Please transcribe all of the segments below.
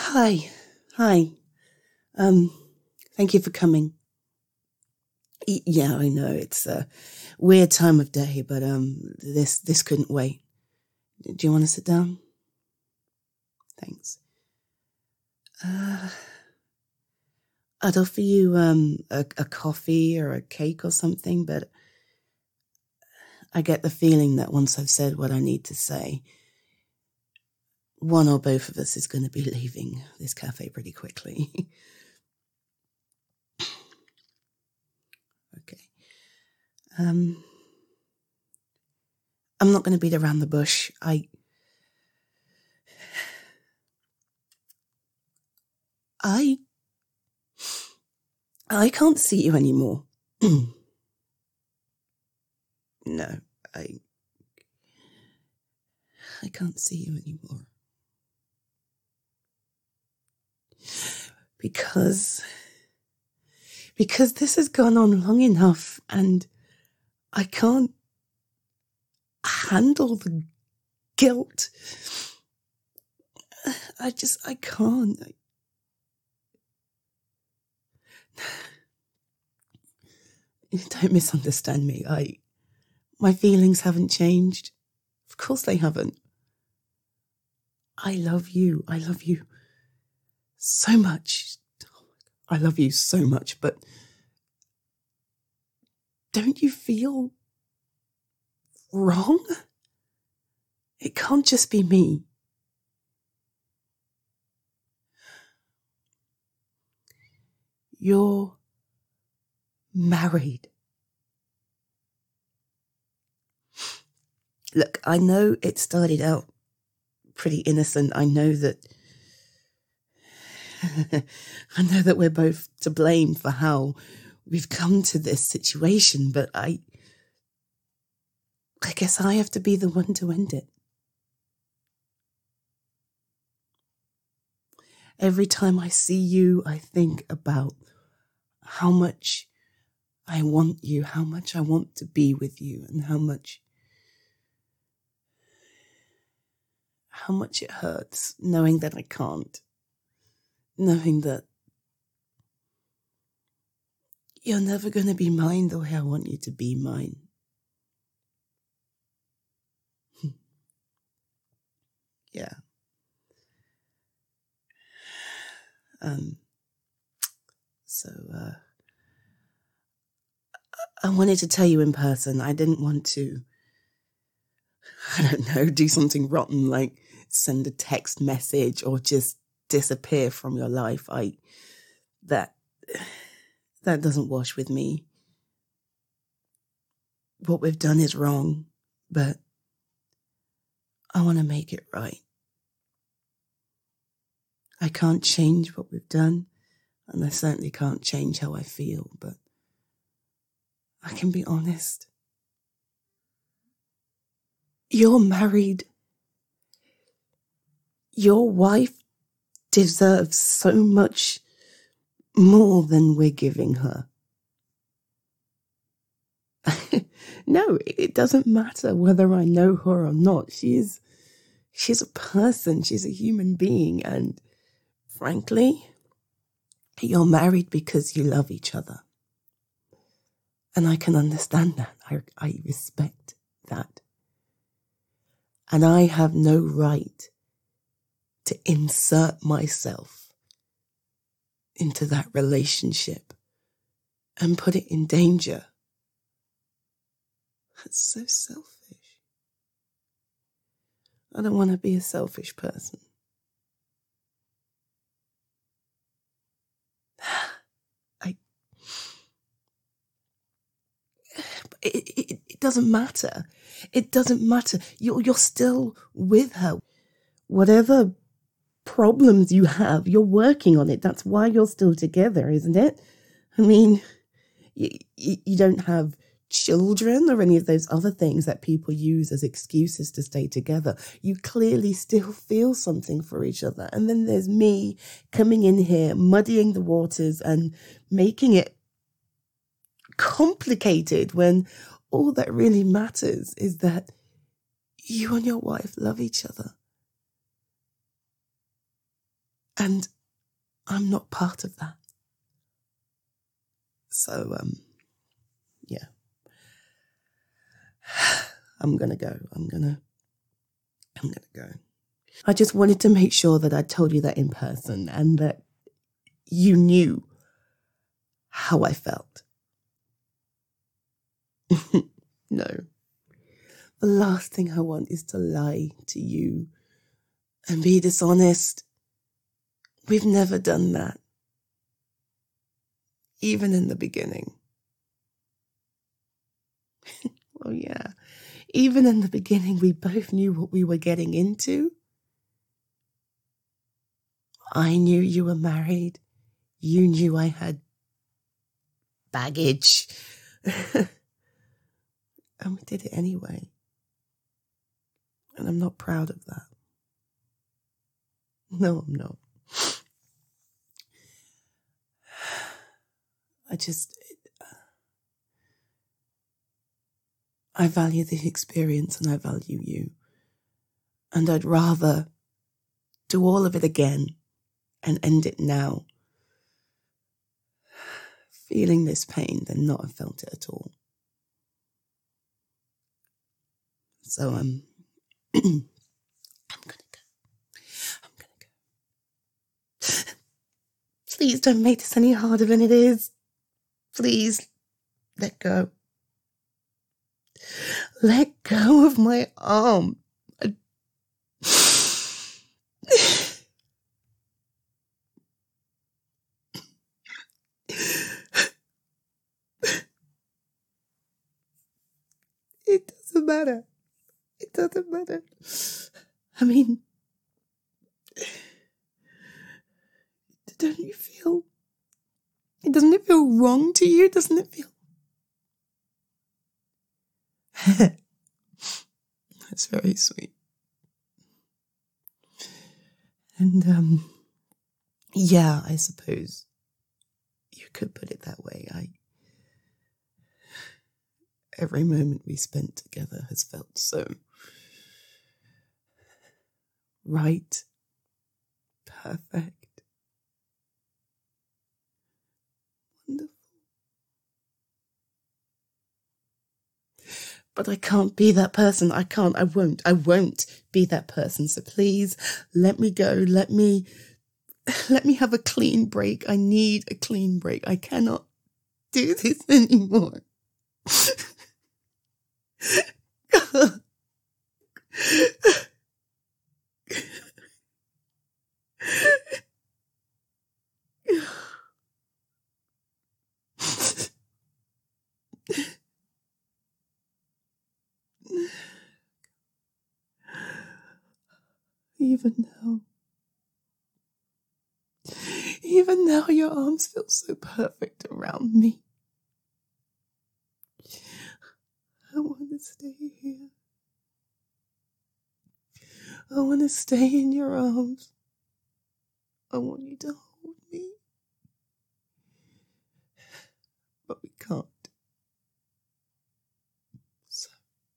Hi. Hi. Thank you for coming. Yeah, I know it's a weird time of day, but this couldn't wait. Do you want to sit down? Thanks. I'd offer you a coffee or a cake or something, but I get the feeling that once I've said what I need to say, one or both of us is going to be leaving this cafe pretty quickly. Okay. I'm not going to beat around the bush. I can't see you anymore. No, I can't see you anymore. Because this has gone on long enough and I can't handle the guilt. I can't. Don't misunderstand me. My feelings haven't changed. Of course they haven't. I love you. I love you so much. I love you so much, but don't you feel wrong? It can't just be me. You're married. Look, I know it started out pretty innocent. I know that we're both to blame for how we've come to this situation, but I guess I have to be the one to end it. Every time I see you, I think about how much I want you, how much I want to be with you, and how much it hurts knowing that I can't. Knowing that you're never going to be mine the way I want you to be mine. Yeah. So I wanted to tell you in person. I didn't want to, I don't know, do something rotten like send a text message or just disappear from your life. That doesn't wash with me. What we've done is wrong, but I want to make it right. I can't change what we've done, and I certainly can't change how I feel, but I can be honest. You're married. Your wife deserves so much more than we're giving her. No, it doesn't matter whether I know her or not. She's a person. She's a human being. And frankly, you're married because you love each other. And I can understand that. I respect that. And I have no right to insert myself into that relationship and put it in danger. That's so selfish. I don't want to be a selfish person. It doesn't matter. It doesn't matter. You're still with her. Whatever problems you have, you're working on it. That's why you're still together, isn't it? I mean, you don't have children or any of those other things that people use as excuses to stay together. You clearly still feel something for each other. And then there's me coming in here, muddying the waters and making it complicated when all that really matters is that you and your wife love each other. And I'm not part of that. So, yeah. I'm gonna go. I'm gonna go. I just wanted to make sure that I told you that in person and that you knew how I felt. No. The last thing I want is to lie to you and be dishonest. We've never done that. Even in the beginning. Well, yeah. Even in the beginning, we both knew what we were getting into. I knew you were married. You knew I had baggage. And we did it anyway. And I'm not proud of that. No, I'm not. I value the experience and I value you. And I'd rather do all of it again and end it now, feeling this pain, than not have felt it at all. So I'm gonna go. I'm gonna go. Please don't make this any harder than it is. Please let go. Let go of my arm. It doesn't matter. It doesn't matter. I mean, doesn't it feel wrong to you? Doesn't it feel? That's very sweet. And, yeah, I suppose you could put it that way. Every moment we spent together has felt so right, perfect, wonderful. But I can't be that person. I won't be that person. So please let me go. Let me have a clean break. I need a clean break. I cannot do this anymore. Even now your arms feel so perfect around me. I want to stay here. I want to stay in your arms. I want you to hold me. But we can't. So.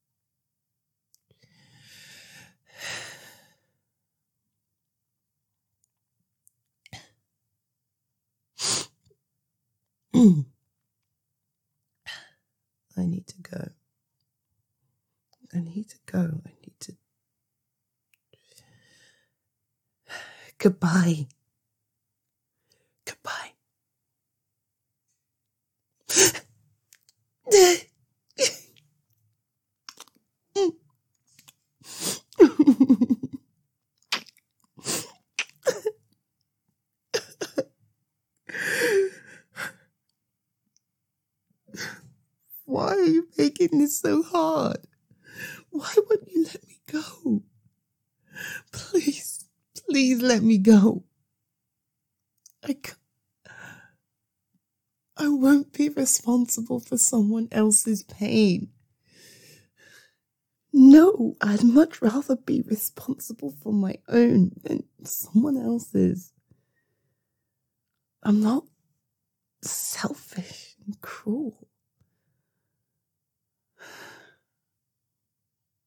I need to go. I need to. Goodbye. Goodbye. Why are you making this so hard? Why won't you let me go? Please let me go. I won't be responsible for someone else's pain. No, I'd much rather be responsible for my own than someone else's. I'm not selfish and cruel.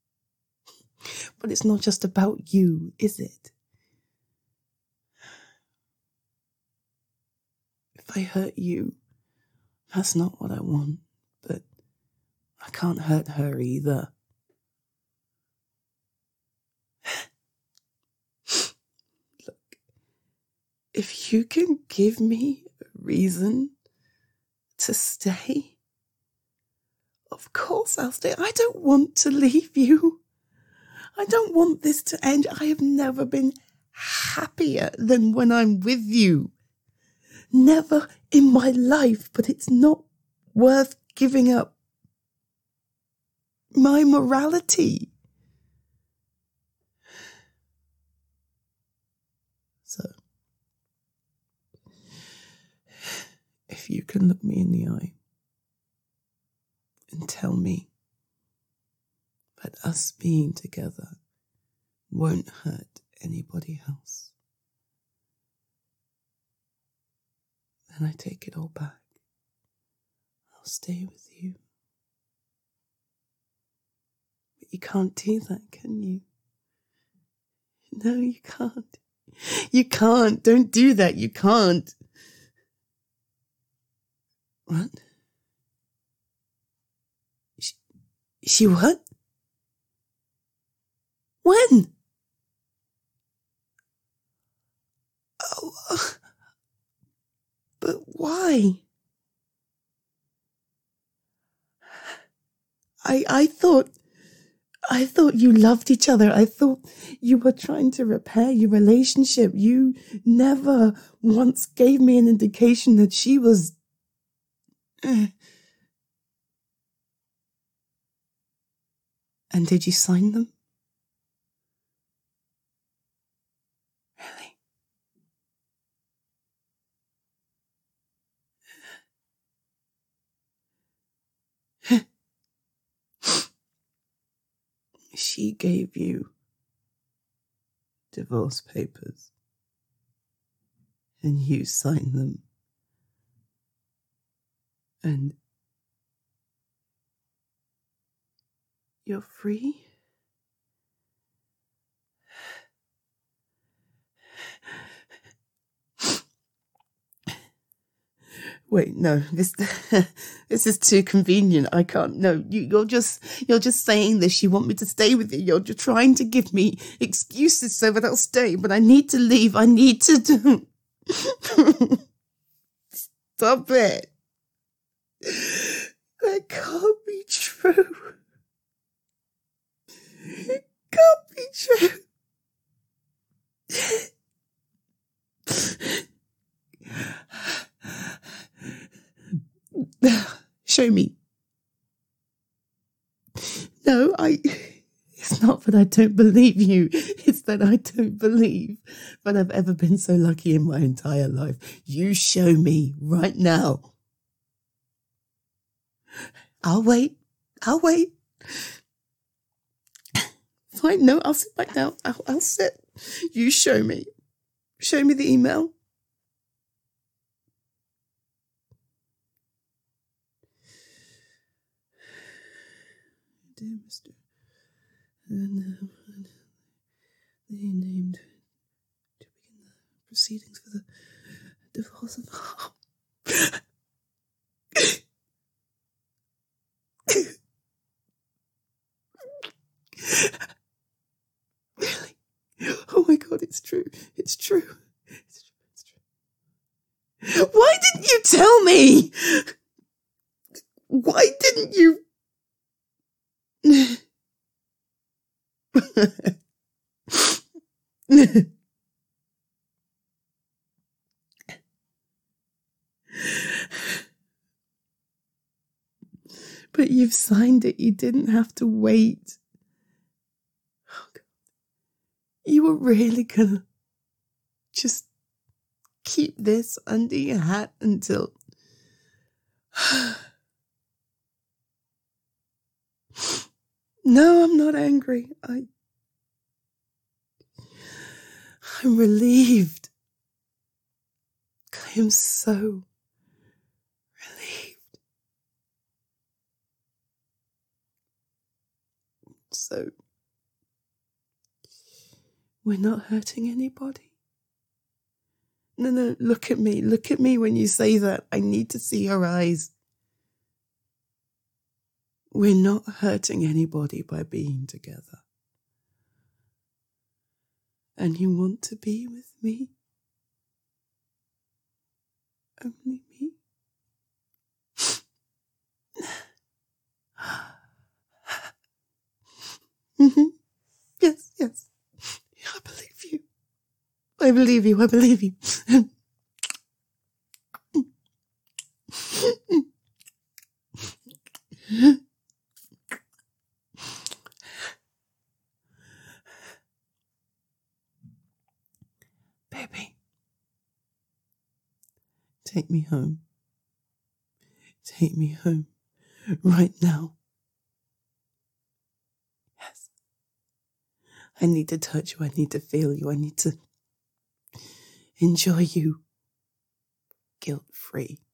But it's not just about you, is it? I hurt you, that's not what I want, but I can't hurt her either. Look, if you can give me a reason to stay, of course I'll stay. I don't want to leave you. I don't want this to end. I have never been happier than when I'm with you. Never in my life, but it's not worth giving up my morality. So, if you can look me in the eye and tell me that us being together won't hurt anybody else, then I take it all back. I'll stay with you. But you can't do that, can you? No, you can't. You can't. Don't do that. You can't. What? She what? When? Oh, but why? I thought you loved each other. I thought you were trying to repair your relationship. You never once gave me an indication that she was... And did you sign them? Really? She gave you divorce papers and you signed them, and you're free? Wait, no, this is too convenient. I can't. No, you're just saying this. You want me to stay with you. You're just trying to give me excuses so that I'll stay. But I need to leave. I need to do. Stop it. That can't be true. It can't be true. Show me. No, it's not that I don't believe you. It's that I don't believe that I've ever been so lucky in my entire life. You show me right now. I'll wait. Fine, no, I'll sit back down. I'll sit. You show me. Show me the email. Dear Mr. And they named to begin the proceedings for the divorce of... Really? Oh my God, it's true. It's true. It's true. It's true. Why didn't you tell me? Why didn't you? But you've signed it. You didn't have to wait. Oh God. You were really gonna just keep this under your hat until... No, I'm not angry. I'm relieved. I am so relieved. So, we're not hurting anybody. No, look at me. Look at me when you say that. I need to see your eyes. We're not hurting anybody by being together. And you want to be with me? Only me? Mm-hmm. Yes. I believe you. I believe you. Baby, take me home. Take me home right now. Yes. I need to touch you. I need to feel you. I need to enjoy you guilt-free.